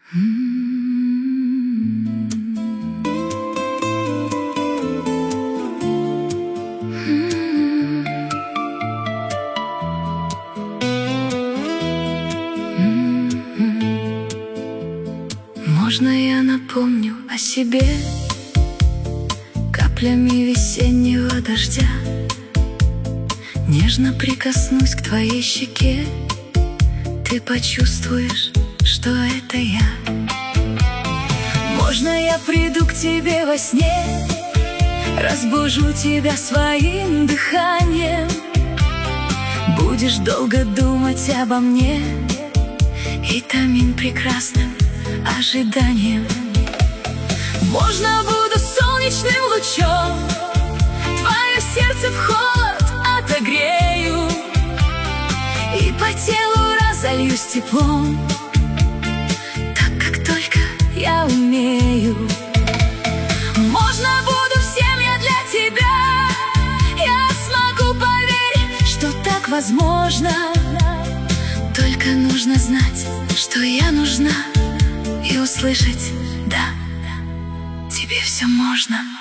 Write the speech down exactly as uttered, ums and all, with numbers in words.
Можно я напомню о себе каплями весеннего дождя? Нежно прикоснусь к твоей щеке, ты почувствуешь, что это я. Можно я приду к тебе во сне, разбужу тебя своим дыханием, будешь долго думать обо мне и томим прекрасным ожиданием. Можно буду солнечным лучом твое сердце в холод отогрею, и по телу разольюсь теплом, так как только я умею. Можно буду всем я для тебя, я смогу, поверить, что так возможно. Только нужно знать, что я нужна, и услышать: да, тебе все можно.